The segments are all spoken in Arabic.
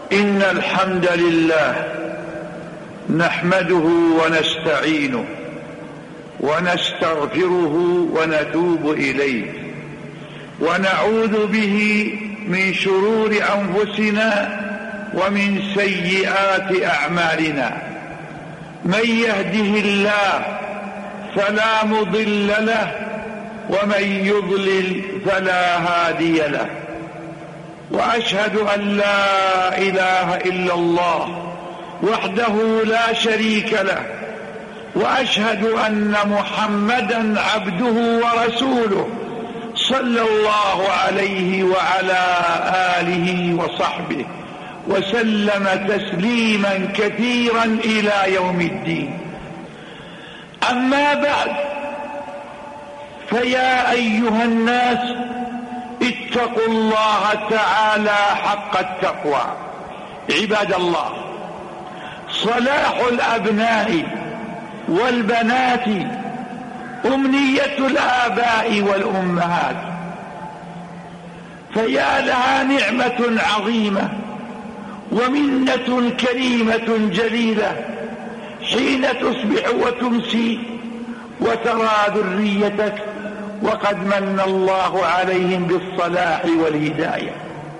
إن الحمد لله نحمده ونستعينه ونستغفره ونتوب إليه ونعوذ به من شرور أنفسنا ومن سيئات أعمالنا. من يهده الله فلا مضل له ومن يضلل فلا هادي له، وأشهد أن لا إله إلا الله وحده لا شريك له، وأشهد أن محمدا عبده ورسوله صلى الله عليه وعلى آله وصحبه وسلم تسليما كثيرا إلى يوم الدين. أما بعد، فيا أيها الناس اتقوا الله تعالى حق التقوى. عباد الله، صلاح الأبناء والبنات أمنية الآباء والأمهات، فيا لها نعمة عظيمة ومنة كريمة جليلة حين تصبح وتمسي وترى ذريتك وقد من الله عليهم بالصلاح والهداية.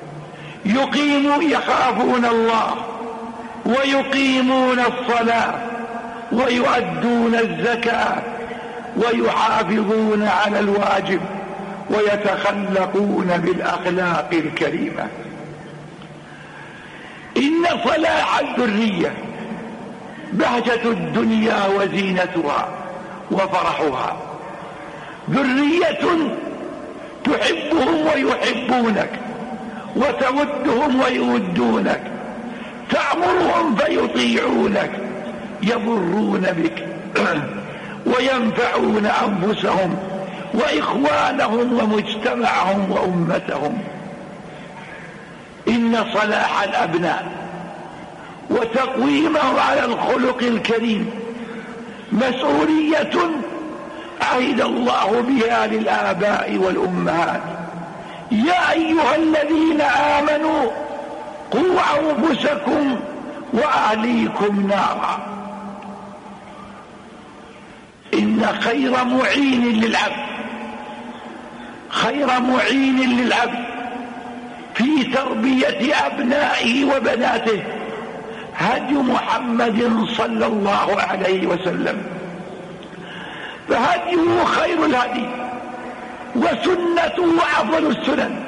يخافون الله ويقيمون الصلاة ويؤدون الزكاة ويحافظون على الواجب ويتخلقون بالأخلاق الكريمة. إن صلاح الذرية بهجة الدنيا وزينتها وفرحها. ذرية تحبهم ويحبونك، وتودهم ويودونك، تأمرهم فيطيعونك، يضرون بك وينفعون أنفسهم وإخوانهم ومجتمعهم وأمتهم. إن صلاح الأبناء وتقويمهم على الخلق الكريم مسؤولية عهد الله بها للآباء والأمهات. يا أيها الذين آمنوا قوا أنفسكم وأهليكم نارا. إن خير معين للعبد في تربية أبنائه وبناته هدي محمد صلى الله عليه وسلم، فهديه خير الهدي وسنته أفضل السنن.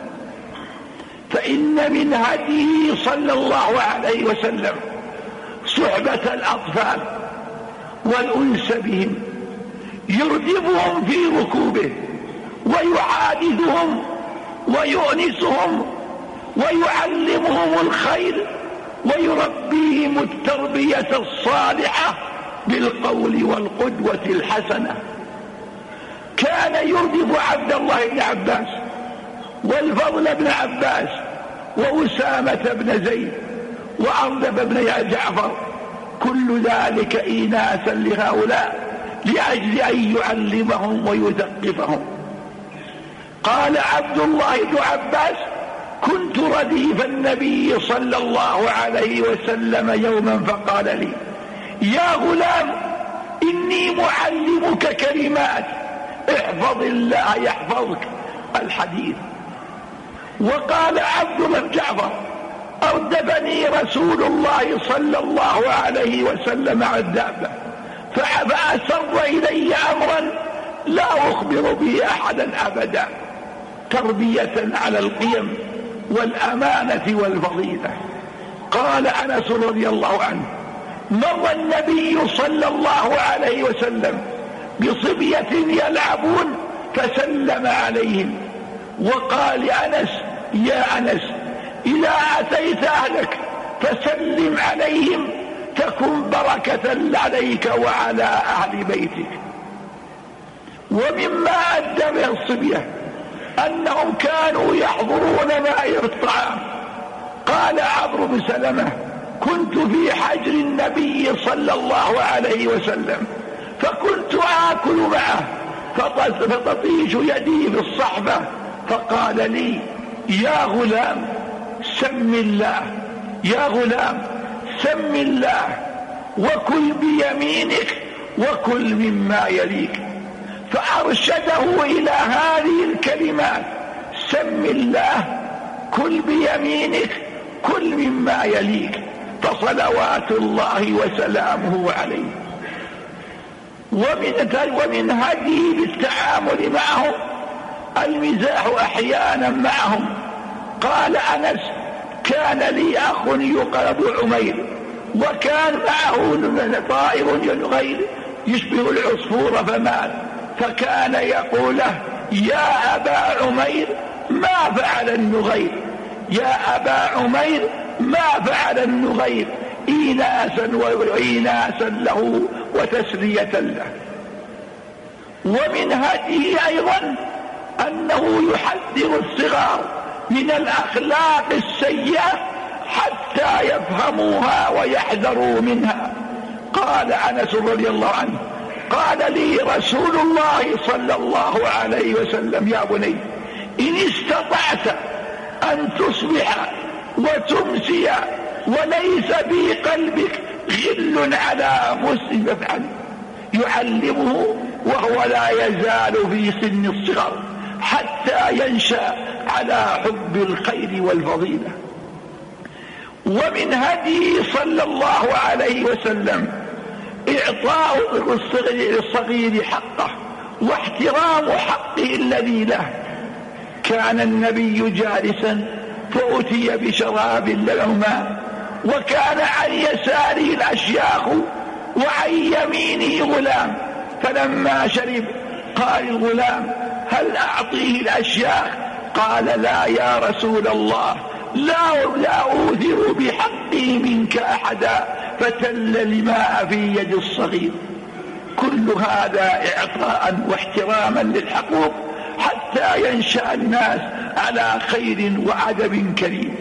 فإن من هديه صلى الله عليه وسلم صحبة الأطفال والأنس بهم، يردفهم في ركوبه ويحادثهم ويؤنسهم ويعلمهم الخير ويربيهم التربية الصالحة بالقول والقدوة الحسنة. كان يردف عبد الله بن عباس والفضل بن عباس وأسامة بن زيد وأرنب بن جعفر، كل ذلك إيناسا لهؤلاء لأجل أن يعلمهم ويثقفهم. قال عبد الله بن عباس: كنت رديف النبي صلى الله عليه وسلم يوما فقال لي: يا غلام، إني معلمك كلمات، احفظ الله يحفظك. الحديث. وقال عبد الله بن جعفر: أردفني رسول الله صلى الله عليه وسلم على الدابة فأسر إلي أمرا لا أخبر به أحدا أبدا، تربية على القيم والأمانة والفضيلة. قال أنس رضي الله عنه: مر النبي صلى الله عليه وسلم بصبية يلعبون فسلم عليهم وقال لأنس: يا أنس، إذا أتيت أهلك فسلم عليهم تكن بركة عليك وعلى أهل بيتك. ومما أدى به الصبية أنهم كانوا يحضرون مائر الطعام. قال عمرو بن سلمة: كنت في حجر النبي صلى الله عليه وسلم فكنت آكل معه فتطيش يدي في الصحبة، فقال لي: يا غلام، سم الله يا غلام سم الله وكل بيمينك وكل مما يليك، فأرشده إلى هذه الكلمات: سم الله، كل بيمينك، كل مما يليك، فصلوات الله وسلامه عليه. ومن هديه بالتعامل معهم المزاح أحيانا معهم. قال أنس: كان لي أخ يقال أبو عمير، وكان معه طائر يشبه العصفور فمات، فكان يقول له: يا أبا عمير ما فعل النغير، يا أبا عمير ما فعل النغير، إيناسا له وتسلية له. ومن هديه أيضا أنه يحذر الصغار من الأخلاق السيئة حتى يفهموها ويحذروا منها. قال أنس رضي الله عنه: قال لي رسول الله صلى الله عليه وسلم: يا بني إن استطعت أن تصبح وتمسي وليس في قلبك غل على مسلم فافعل. يعلمه وهو لا يزال في سن الصغر حتى ينشأ على حب الخير والفضيلة. ومن هديه صلى الله عليه وسلم إعطاء الصغير حقه واحترام حقه الذي له. كان النبي جالسا فأتي بشراب له ماء، وكان عن يساره الأشياخ وعن يمينه غلام، فلما شرب قال الغلام: هل أعطيه الأشياخ؟ قال: لا يا رسول الله، لا أوثر بحقي منك أحدا، فتل الماء في يد الصغير. كل هذا إعطاء واحتراما للحقوق حتى ينشأ الناس على خير وأدب كريم.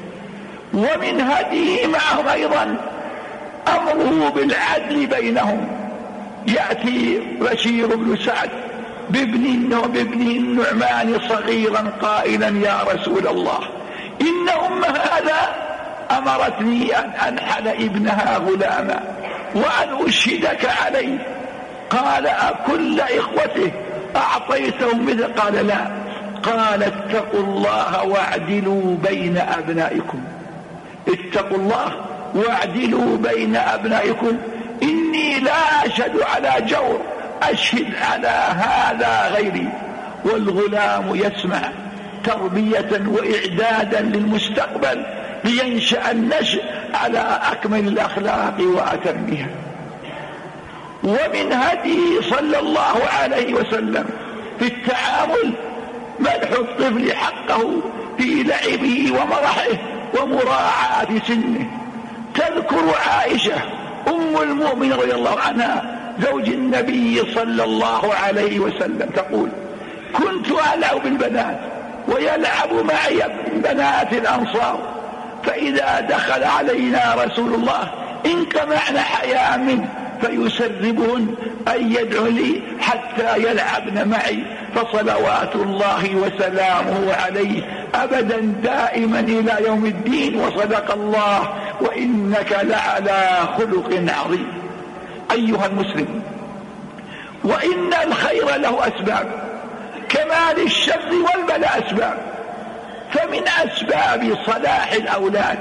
ومن هديه معهم أيضا أمره بالعدل بينهم. يأتي بشير بن سعد بابنه النعمان صغيرا قائلا: يا رسول الله، إن أم هذا أمرتني أن أنحل ابنها غلاما وأن أشهدك عليه. قال: أكل إخوته أعطيتهم مثل؟ قال: لا. قال: اتقوا الله واعدلوا بين أبنائكم، اتقوا الله واعدلوا بين أبنائكم، إني لا أشهد على جور، أشهد على هذا غيري. والغلام يسمع تربية وإعدادا للمستقبل لينشأ النشء على أكمل الأخلاق وأتمها. ومن هديه صلى الله عليه وسلم في التعامل منح الطفل حقه في لعبه ومرحه ومراعاة سنه. تذكر عائشة أم المؤمنين رضي الله عنها زوج النبي صلى الله عليه وسلم تقول: كنت ألعب بالبنات ويلعب معي بنات الأنصار، فإذا دخل علينا رسول الله انقمعنا حياء منه فيسربهن أن يدعو لي حتى يلعبن معي، فصلوات الله وسلامه عليه أبدا دائما إلى يوم الدين. وصدق الله وإنك لعلى خلق عظيم. أيها المسلم، وإن الخير له أسباب كما للشر والبلاء أسباب. فمن أسباب صلاح الأولاد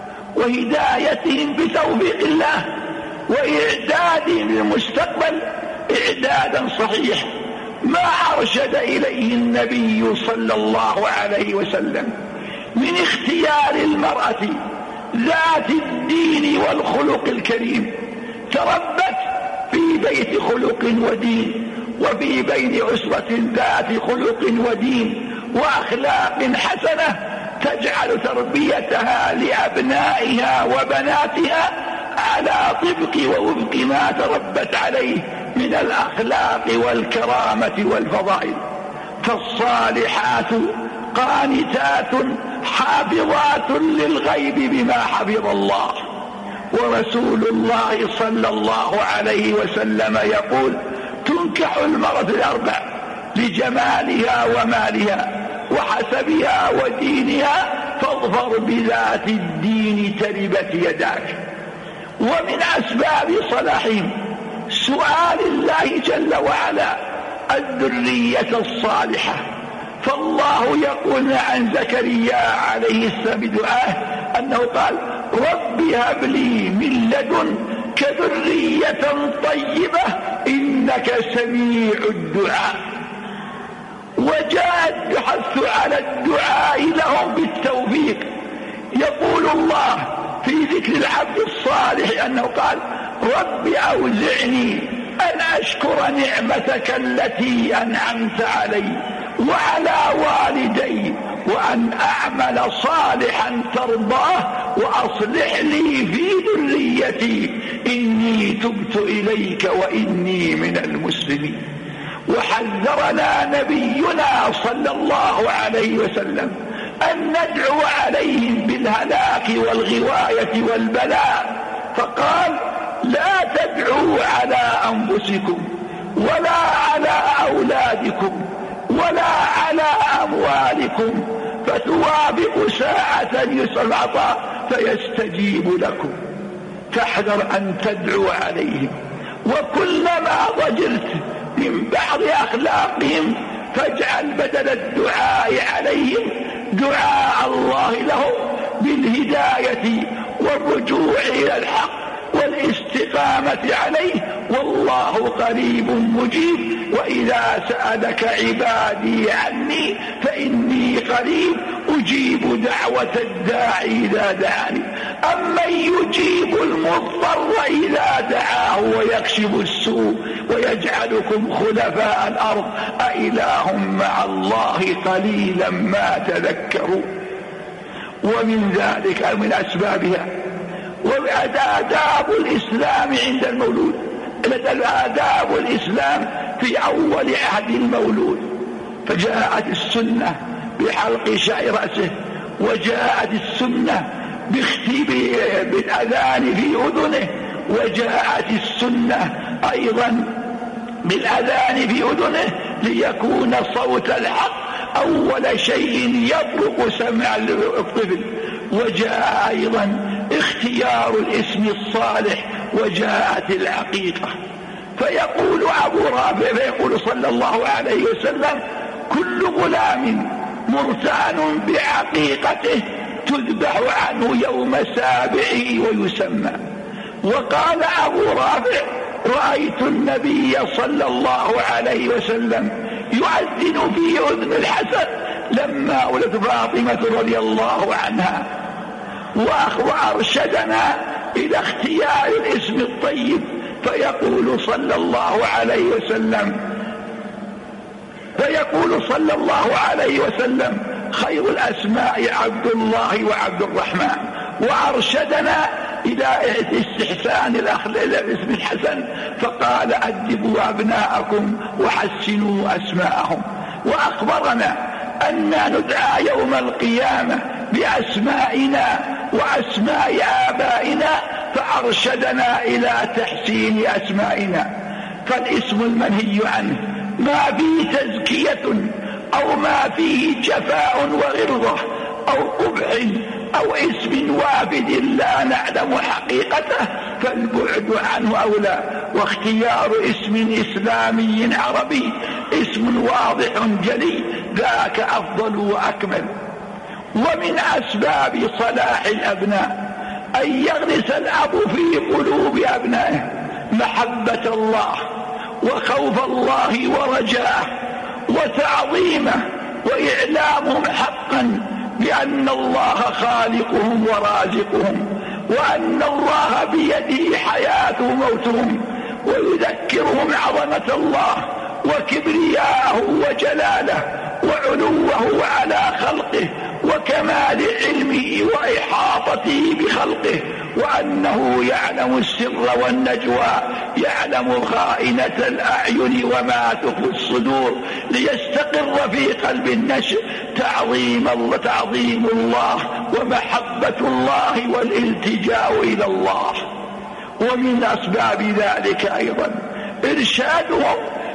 وهدايتهم بتوفيق الله وإعدادهم للمستقبل إعدادا صحيح ما أرشد إليه النبي صلى الله عليه وسلم من اختيار المرأة ذات الدين والخلق الكريم، تربت في بيت خلق ودين، وفي بين أسرة ذات خلق ودين وأخلاق حسنة تجعل تربيتها لأبنائها وبناتها على طبق ووفق ما تربت عليه من الأخلاق والكرامة والفضائل. فالصالحات قانتات حافظات للغيب بما حفظ الله. ورسول الله صلى الله عليه وسلم يقول: تنكح المرأة الأربع لجمالها ومالها وحسبها ودينها فاظفر بذات الدين تربت يداك. ومن أسباب صلاحهم سؤال الله جل وعلا الذرية الصالحة. فالله يقول عن زكريا عليه السلام بدعاه أنه قال رب هب لي من لدنك ذرية طيبة إنك سميع الدعاء. وجاء الحث على الدعاء لهم بالتوفيق. يقول الله في ذكر العبد الصالح أنه قال رب أوزعني أن أشكر نعمتك التي أنعمت علي وعلى والدي وأن أعمل صالحا ترضاه وأصلح لي في ذريتي إني تبت إليك وإني من المسلمين. وحذرنا نبينا صلى الله عليه وسلم أن ندعو عليهم بالهلاك والغواية والبلاء، فقال لا تدعوا على أنفسكم ولا على أولادكم ولا على أموالكم فتوافق ساعة يسأل العطاء فيستجيب لكم. فاحذر أن تدعو عليهم، وكلما ضجرت من بعض أخلاقهم فاجعل بدل الدعاء عليهم دعاء الله لهم بالهداية والرجوع إلى الحق والاستقامة عليه، والله قريب مجيب. وإذا سألك عبادي عني فإني قريب أجيب دعوة الداعي إذا دعاني. أمن يجيب المضطر إذا دعاه ويكشف السوء ويجعلكم خلفاء الأرض أإله مع الله قليلا ما تذكرون. ومن ذلك من أسبابها وآداب الإسلام عند المولود. آداب الإسلام في أول عهد المولود، فجاءت السنة بحلق شعر رأسه، وجاءت السنة بالأذان في أذنه، وجاءت السنة أيضا بالأذان في أذنه ليكون صوت الحق أول شيء يطرق سمع الطفل. وجاء أيضا اختيار الاسم الصالح، وجاءت العقيقة. فيقول أبو رافع فيقول صلى الله عليه وسلم كل غلام مرتهن بعقيقته تذبح عنه يوم سابعه ويسمى. وقال أبو رافع رأيت النبي صلى الله عليه وسلم يؤذن في أذن الحسن لما ولد فاطمة رضي الله عنها، وأرشدنا إلى اختيار الاسم الطيب. فيقول صلى الله عليه وسلم خير الأسماء عبد الله وعبد الرحمن. وأرشدنا إلى استحسان الاسم الحسن فقال أدبوا أبناءكم وحسنوا أسماءهم. وأخبرنا أننا ندعى يوم القيامة بأسمائنا وأسماء آبائنا، فأرشدنا إلى تحسين أسمائنا. فالاسم المنهي عنه ما فيه تزكية أو ما فيه جفاء وغلظة أو قبح أو اسم وافد لا نعلم حقيقته فالبعد عنه أولى. واختيار اسم إسلامي عربي اسم واضح جلي ذاك أفضل وأكمل. ومن أسباب صلاح الأبناء أن يغرس الأب في قلوب أبنائه محبة الله وخوف الله ورجاءه وتعظيمه، وإعلامهم حقا بأن الله خالقهم ورازقهم، وأن الله بيده حياة وموتهم، ويذكرهم عظمة الله وكبرياءه وجلاله وعلوه على خلقه وكمال علمه وإحاطته بخلقه، وأنه يعلم السر والنجوى، يعلم خائنة الأعين وما تخفي الصدور، ليستقر في قلب النشء تعظيم الله ومحبة الله والالتجاء إلى الله. ومن أسباب ذلك أيضا إرشادهم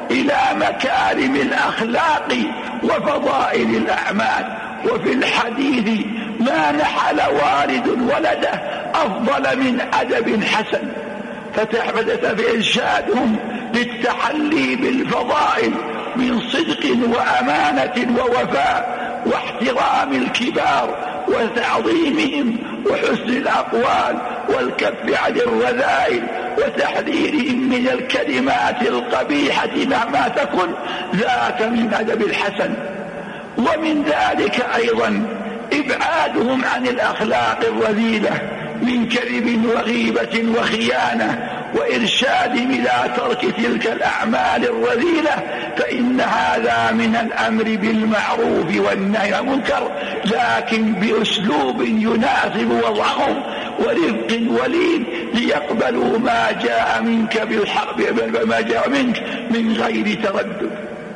إلى مكارم الأخلاق وفضائل الأعمال. وفي الحديث: ما نحل والد ولده أفضل من أدب حسن. فتحدث بإرشادهم للتحلي بالفضائل من صدق وأمانة ووفاء واحترام الكبار وتعظيمهم وحسن الأقوال والكف عن الرذائل وتحذيرهم من الكلمات القبيحة مهما تكن، ذاك من أدب الحسن. ومن ذلك أيضا إبعادهم عن الأخلاق الرذيلة من كذب وغيبة وخيانة، وإرشادهم إلى ترك تلك الأعمال الرذيلة، فإن هذا من الأمر بالمعروف والنهي عن المنكر، لكن بأسلوب يناسب وضعهم ورفق ولين، ليقبلوا ما جاء منك بالحق، ما جاء منك من غير تردد.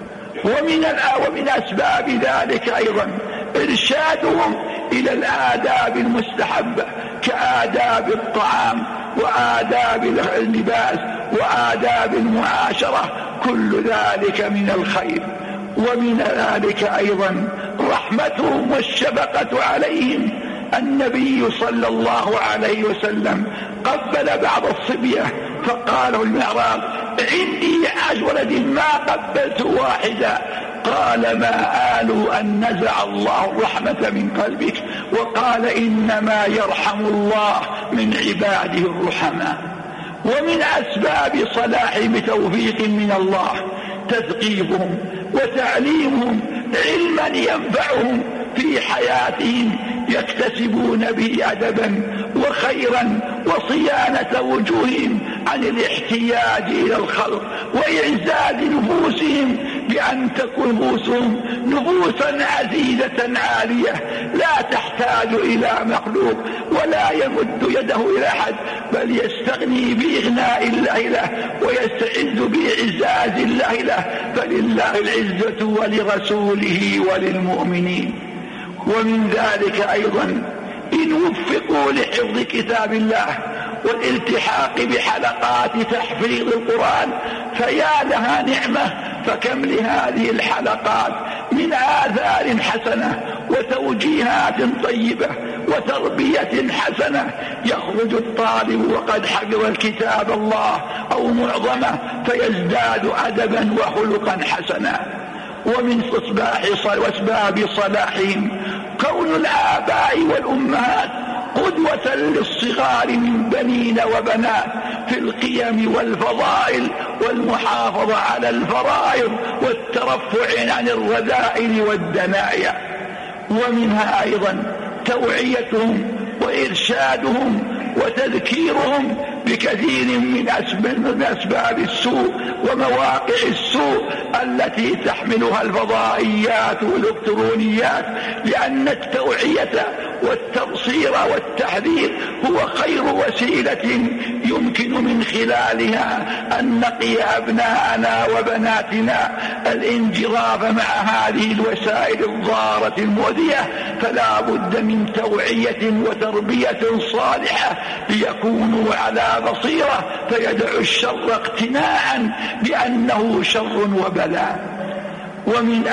ومن أسباب ذلك أيضا إرشادهم إلى الآداب المستحبة كآداب الطعام وآداب اللباس وآداب المعاشرة، كل ذلك من الخير. ومن ذلك أيضا رحمتهم والشفقة عليهم. النبي صلى الله عليه وسلم قبل بعض الصبية فقال المعراض: عندي 10 ولد ما قبلت واحدا. قال: ما آلوا أن نزع الله الرحمة من قلبك. وقال: إنما يرحم الله من عباده الرحماء. ومن أسباب صلاحهم بتوفيق من الله تثقيفهم وتعليمهم علما ينفعهم في حياتهم، يكتسبون به أدبا وخيرا وصيانة وجوههم عن الاحتياج إلى الخلق، وإعزاز نفوسهم بأن تكون نفوسهم نفوسا عزيزة عالية لا تحتاج إلى مخلوق ولا يمد يده إلى أحد، بل يستغني بإغناء الله له ويستعز بإعزاز الله له، فلله العزة ولرسوله وللمؤمنين. ومن ذلك أيضا إن وفقوا لحفظ كتاب الله والالتحاق بحلقات تحفيظ القرآن فيا لها نعمة، فكم لهذه الحلقات من آثار حسنة وتوجيهات طيبة وتربية حسنة، يخرج الطالب وقد حفظ الكتاب الله أو معظمه فيزداد أدبا وخلقا حسنا. ومن أسباب صلاحهم كون الآباء والأمهات قدوة للصغار من بنين وبنات في القيم والفضائل والمحافظة على الفرائض والترفع عن الرذائل والدنايا. ومنها أيضا توعيتهم وإرشادهم وتذكيرهم بكثير من أسباب السوء ومواقع السوء التي تحملها الفضائيات والإلكترونيات، لأن التوعية والتبصير والتحذير هو خير وسيلة يمكن من خلالها أن نقي أبناءنا وبناتنا الانجراف مع هذه الوسائل الضارة المؤذية. فلا بد من توعية وتربية صالحة ليكونوا على بصيرة فيدعوا الشر اقتناعا بأنه شر وبلاء. ومن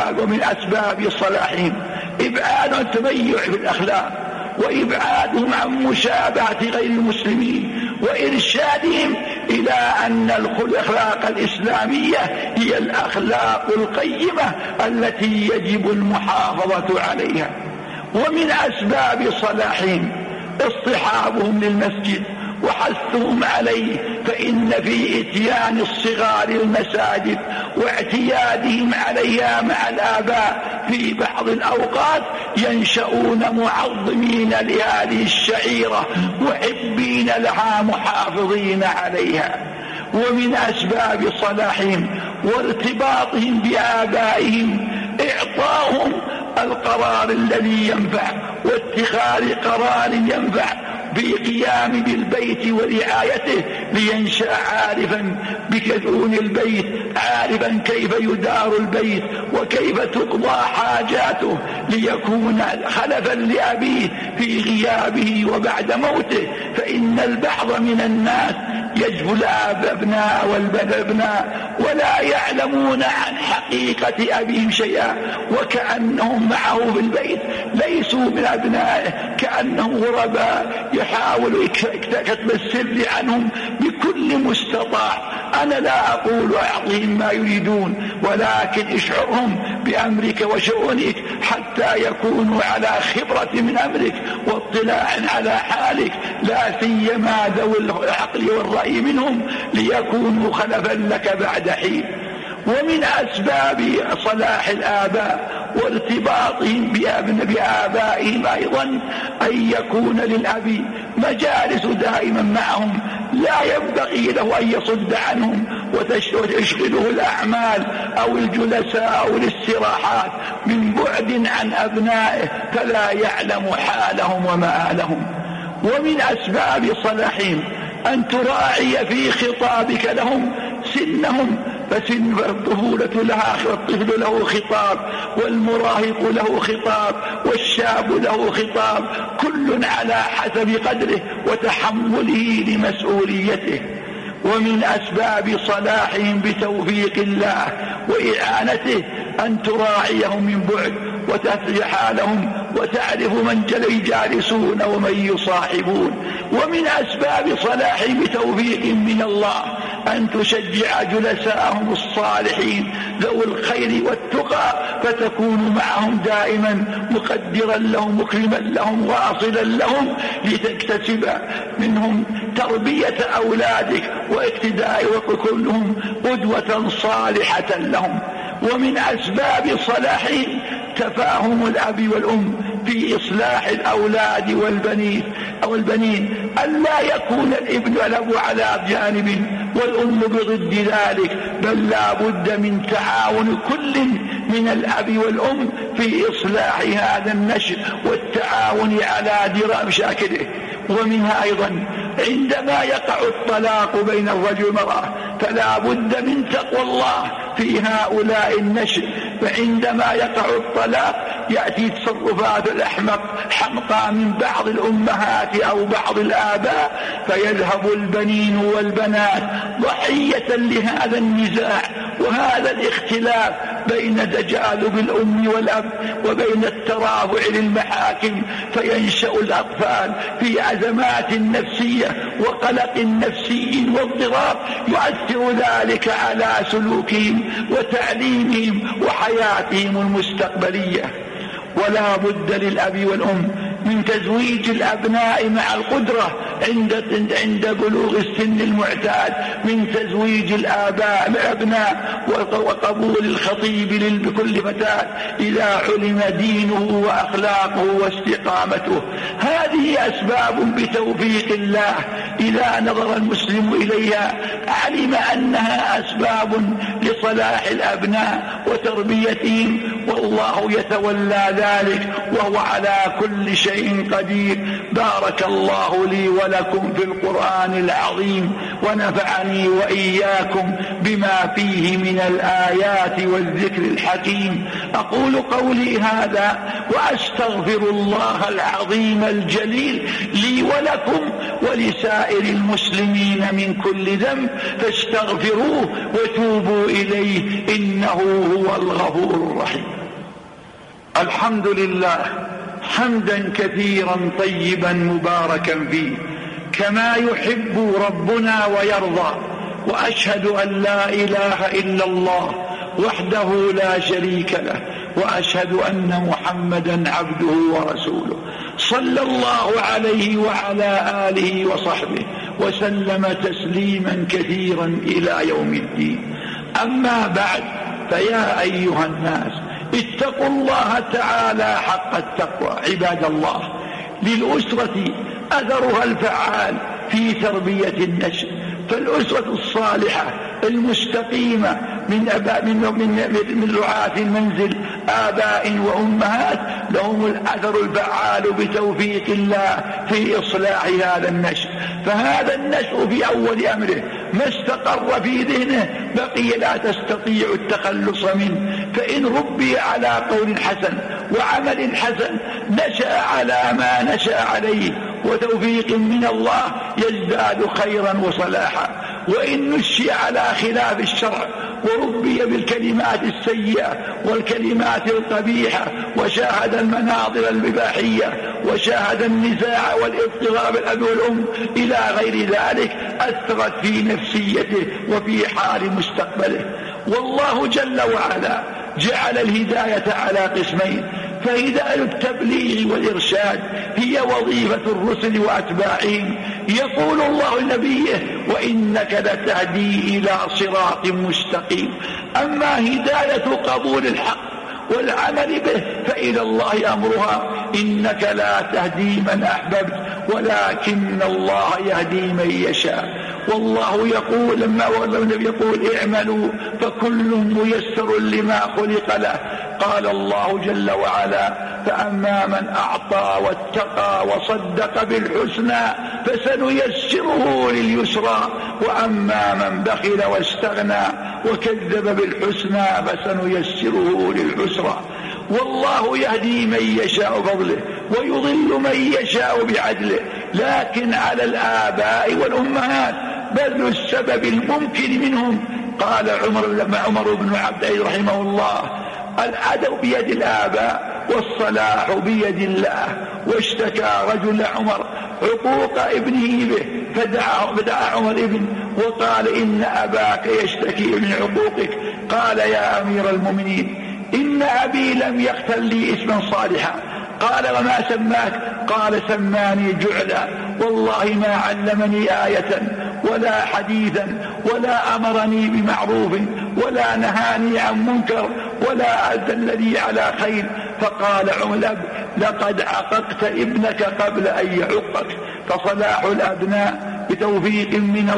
أسباب صلاحهم إبعاد التميع في الأخلاق وإبعادهم عن مشابهة غير المسلمين وإرشادهم إلى أن الأخلاق الإسلامية هي الأخلاق القيمة التي يجب المحافظة عليها. ومن أسباب صلاحهم اصطحابهم للمسجد وحثهم عليه، فإن في إتيان الصغار المساجد واعتيادهم عليها مع الآباء في بعض الأوقات ينشؤون معظمين لهذه الشعيرة محبين لها محافظين عليها. ومن أسباب صلاحهم وارتباطهم بآبائهم إعطاهم القرار الذي ينفع واتخاذ قرار ينفع بقيام بالبيت ورعايته، لينشأ عارفا بكون البيت، عارفا كيف يدار البيت وكيف تقضى حاجاته، ليكون خلفا لأبيه في غيابه وبعد موته. فإن البعض من الناس يجبو الأبناء والأبناء ولا يعلمون عن حقيقة أبيهم شيئا، وكأنهم معه في البيت ليسوا من أبنائه، كأنهم غرباء يحاول كتب السر عنهم بكل مستطاع. أنا لا أقول أعطهم ما يريدون، ولكن اشعرهم بأمرك وشؤونك حتى يكونوا على خبرة من أمرك واطلاع على حالك، لا سيما ذوي العقل والرأي منهم ليكونوا خلفا لك بعد حين. ومن أسباب صلاح الآباء وارتباطهم بآبائهم أيضا أن يكون للأب مجالس دائما معهم، لا ينبغي له أن يصد عنهم وتشغله الأعمال أو الجلساء أو الاستراحات من بعد عن أبنائه فلا يعلم حالهم ومآلهم. ومن أسباب صلاحهم أن تراعي في خطابك لهم سنهم، فسن الطفولة لها، الطفل له خطاب، والمراهق له خطاب، والشاب له خطاب، كل على حسب قدره وتحمله لمسؤوليته. ومن أسباب صلاحهم بتوفيق الله وإعانته أن تراعيهم من بعد وتتبع حالهم وتعرف من يجالسون ومن يصاحبون. ومن أسباب صلاحهم بتوفيق من الله أن تشجع جلساءهم الصالحين ذوي الخير والتقى، فتكون معهم دائما مقدرا لهم مكرما لهم واصلا لهم، لتكتسب منهم تربية أولادك واقتداء وكلهم قدوة صالحة لهم. ومن أسباب صلاحهم تفاهم الأب والأم في إصلاح الأولاد والبنين ألا يكون الابن والأب على جانب والأم بضد ذلك، بل لا بد من تعاون كل من الأب والأم في إصلاح هذا النشء والتعاون على درء مشاكله. ومنها أيضا عندما يقع الطلاق بين الرجل والمرأة فلا بد من تقوى الله في هؤلاء النشء، فعندما يقع الطلاق يأتي تصرفات حمقى من بعض الأمهات أو بعض الآباء، فيذهب البنين والبنات ضحية لهذا النزاع وهذا الاختلاف بين تجاذب الأم والأب وبين الترافع للمحاكم، فينشأ الأطفال في أزمات نفسية وقلق نفسي واضطراب يؤثر ذلك على سلوكهم وتعليمهم وحياتهم المستقبلية. ولا بد للأب والأم من تزويج الأبناء مع القدرة عند بلوغ السن المعتاد من تزويج الأبناء وقبول الخطيب لكل فتاة إذا علم دينه وأخلاقه واستقامته. هذه أسباب بتوفيق الله إذا نظر المسلم إليها علم أنها أسباب لصلاح الأبناء وتربيتهم، والله يتولى ذلك وهو على كل شيء قدير. بارك الله لي ولكم في القرآن العظيم، ونفعني وإياكم بما فيه من الآيات والذكر الحكيم. أقول قولي هذا وأستغفر الله العظيم الجليل لي ولكم ولسائر المسلمين من كل ذنب، فاستغفروه وتوبوا إليه إنه هو الغفور الرحيم. الحمد لله حمدا كثيرا طيبا مباركا فيه كما يحب ربنا ويرضى، وأشهد أن لا إله إلا الله وحده لا شريك له، وأشهد أن محمدا عبده ورسوله صلى الله عليه وعلى آله وصحبه وسلم تسليما كثيرا إلى يوم الدين. أما بعد، فيا أيها الناس اتقوا الله تعالى حق التقوى. عباد الله، للأسرة أثرها الفعال في تربية النشء، فالأسرة الصالحة المستقيمة من رعاة المنزل آباء وأمهات لهم الأثر الفعال بتوفيق الله في إصلاح هذا النشء. فهذا النشء في أول أمره ما استقر في ذهنه بقي لا تستطيع التخلص منه، فإن ربي على قول حسن وعمل حسن نشأ على ما نشأ عليه وتوفيق من الله يزداد خيرا وصلاحا. وإن نشي على خلاف الشرع وربي بالكلمات السيئة والكلمات القبيحة وشاهد المناظر الإباحية وشاهد النزاع والاضطراب الأب والأم إلى غير ذلك، أثرت في نفسيته وفي حال مستقبله. والله جل وعلا جعل الهداية على قسمين، فهداية التبليغ والإرشاد هي وظيفة الرسل وأتباعهم. يقول الله لنبيه: وإنك لتهدي إلى صراط مستقيم. أما هداية قبول الحق والعمل به فإلى الله أمرها: إنك لا تهدي من أحببت ولكن الله يهدي من يشاء. والله يقول لما النبي يقول: اعملوا فكل ميسر لما خلق له. قال الله جل وعلا: فأما من أعطى واتقى وصدق بالحسنى فسنيسره لليسرى، وأما من بخل واستغنى وكذب بالحسنى فسنيسره للعسرى. والله يهدي من يشاء بفضله ويضل من يشاء بعدله، لكن على الآباء والأمهات بذل السبب الممكن منهم. قال عمر بن عبد العزيز رحمه الله: العدل بيد الآباء والصلاح بيد الله. واشتكى رجل عمر عقوق ابنه به فدعا عمر ابن وقال: إن أباك يشتكي من عقوقك. قال: يا أمير المؤمنين، إن أبي لم يختل لي اسما صالحا. قال: وما سماك؟ قال: سماني جعلا، والله ما علمني آية ولا حديثا ولا أمرني بمعروف ولا نهاني عن منكر ولا أدلني على خير. فقال عمر الأب: لقد عققت ابنك قبل أن يعقك. فصلاح الأبناء بتوفيق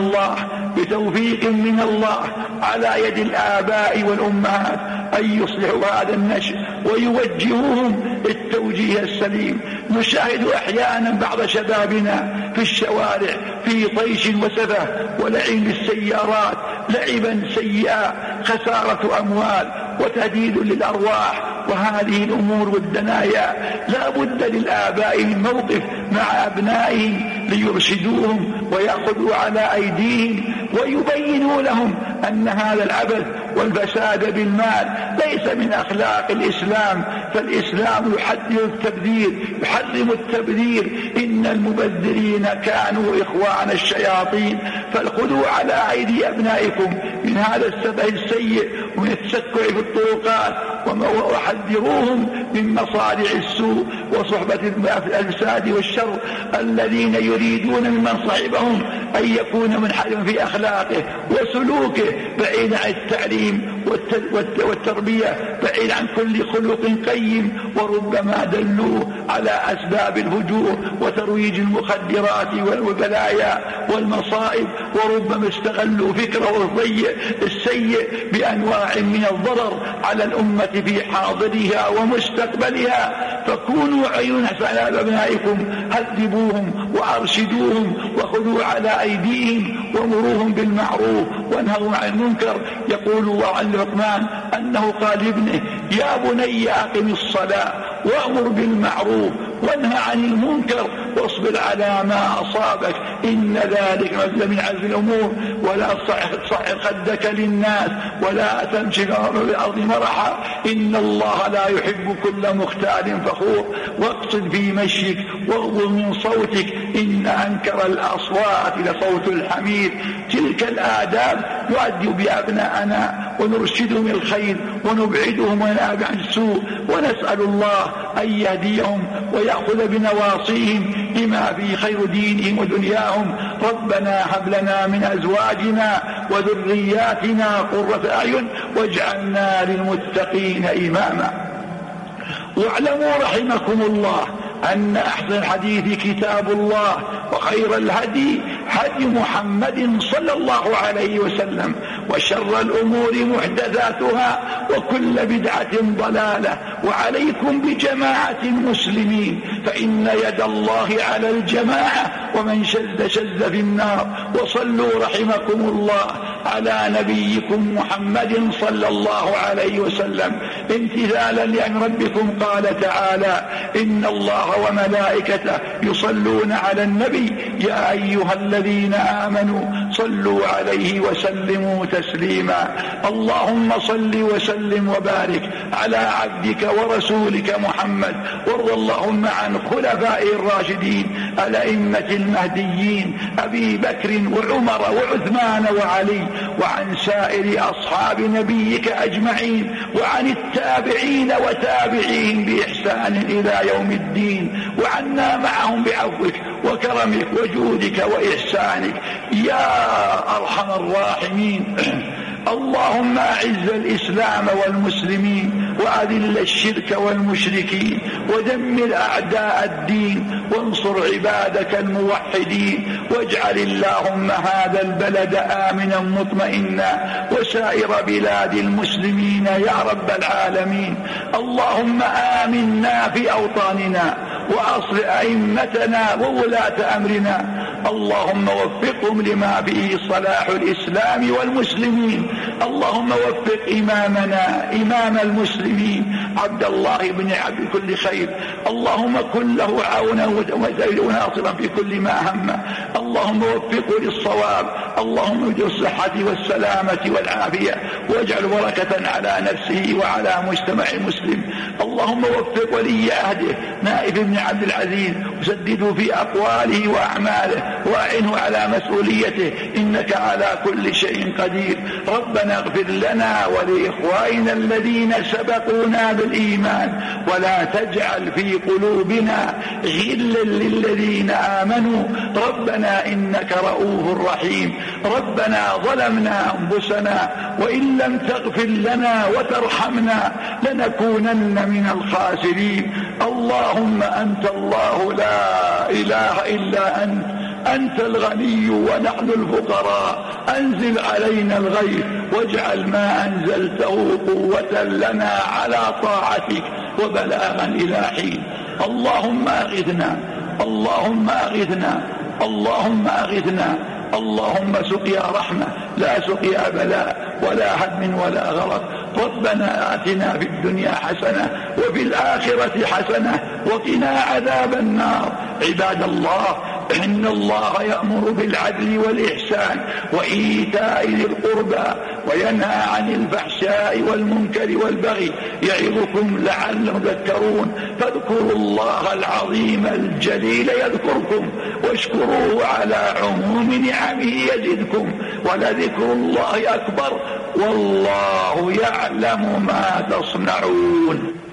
من الله على يد الآباء والأمهات أن يصلحوا هذا النشء ويوجهوهم التوجيه السليم. نشاهد أحيانا بعض شبابنا في الشوارع في طيش وسفه ولعب بالسيارات لعبا سيئا، خسارة أموال وتهديد للأرواح. وهذه الأمور والدنايا لا بد للآباء من موقف مع أبنائهم ليرشدوهم ويأخذوا على أيديهم ويبينوا لهم أن هذا العبث والفساد بالمال ليس من أخلاق الإسلام، فالإسلام يحرم التبذير. إن المبذرين كانوا إخوان الشياطين. فخذوا على أيدي أبنائكم من هذا السفه السيء ومن التسكع في الطرقات، وحذروهم من مصارع السوء وصحبة الفساد والشر الذين يريدون ممن صاحبهم أن يكون منحرفا في أخلاقه وسلوكه، بعيد عن التعليم والتربية، بعيد عن كل خلق قيم. وربما دلوا على أسباب الهجوم وترويج المخدرات والبلايا والمصائب، وربما استغلوا فكره السيء بأنواع من الضرر على الأمة في حاضرها ومستقبلها. فكونوا عيون على أبنائكم، هذبوهم وأرشدوهم وخذوا على أيديهم ومروهم بالمعروف وانهوا عن المنكر. يقول الله عن لقمان أنه قال لابنه: يا بني أقم الصلاة وأمر بالمعروف وانهى عن المنكر واصبر على ما أصابك إن ذلك من عزم الأمور. ولا تصعر خدك للناس ولا تمشي في الأرض مرحا إن الله لا يحب كل مختال فخور. واقصد في مشيك واغضض من صوتك إن أنكر الأصوات لصوت الحمير. تلك الآداب نؤدي بأبناءنا ونرشدهم الخير ونبعدهم عن السوء، ونسأل الله أن يهديهم ويأخذ بنواصيهم لما في خير دينهم ودنياهم. ربنا هب لنا من أزواجنا وذرياتنا قرة أعين واجعلنا للمتقين إماما. واعلموا رحمكم الله أن أحسن الحديث كتاب الله وخير الهدي هدي محمد صلى الله عليه وسلم، وشر الأمور محدثاتها وكل بدعة ضلالة. وعليكم بجماعة المسلمين فإن يد الله على الجماعة، ومن شذ في النار. وصلوا رحمكم الله على نبيكم محمد صلى الله عليه وسلم امتثالا لأمر ربكم. قال تعالى: إن الله وملائكته يصلون على النبي يا أيها الذين آمنوا صلوا عليه وسلموا تسليما. اللهم صل وسلم وبارك على عبدك ورسولك محمد، وارض اللهم عن خلفاء الراشدين الأئمة المهديين أبي بكر وعمر وعثمان وعلي، وعن سائر أصحاب نبيك أجمعين، وعن التابعين وتابعين بإحسان إلى يوم الدين، وعنا معهم بعفوك وكرمك وجودك وإحسانك يا أرحم الراحمين. اللهم أعز الإسلام والمسلمين، وأذل الشرك والمشركين، ودمر أعداء الدين، وانصر عبادك الموحدين، واجعل اللهم هذا البلد آمنا مطمئنا، وسائر بلاد المسلمين يا رب العالمين. اللهم آمنا في أوطاننا، وأصل أئمتنا وولاة أمرنا، اللهم وفقهم لما فيه صلاح الإسلام والمسلمين. اللهم وفق إمامنا إمام المسلمين عبد الله بن عبد كل خير، اللهم كن له عونا وناصرا في كل ما هم، اللهم وفقه للصواب، اللهم اجعل الصحة والسلامة والعافية، واجعل بركة على نفسه وعلى مجتمع المسلم. اللهم وفق ولي عهده نائف بن عبد العزيز، وسدده في أقواله وأعماله، وأعنه على مسؤوليته، إنك على كل شيء قدير. ربنا اغفر لنا ولإخواننا الذين سبقونا بالإيمان، ولا تجعل في قلوبنا غلا للذين آمنوا، ربنا إنك رؤوف رحيم. ربنا ظلمنا أنفسنا، وإن لم تغفر لنا وترحمنا لنكونن من الخاسرين. اللهم أنت الله لا إله إلا أنت الغني ونحن الفقراء، أنزل علينا الغيث، واجعل ما أنزلته قوة لنا على طاعتك وبلاغا إلى حين. اللهم أغثنا، اللهم أغثنا، اللهم أغثنا، اللهم سقيا رحمة لا سقيا بلاء ولا هدم ولا غرق. ربنا آتنا في الدنيا حسنة وفي الآخرة حسنة وقنا عذاب النار. عباد الله، إن الله يأمر بالعدل والإحسان وإيتاء ذي القربى، وينهى عن الفحشاء والمنكر والبغي، يعظكم لعلكم تذكرون. فاذكروا الله العظيم الجليل يذكركم، واشكروه على عموم نعمه يزدكم، ولذكر الله أكبر، والله يعلم ما تصنعون.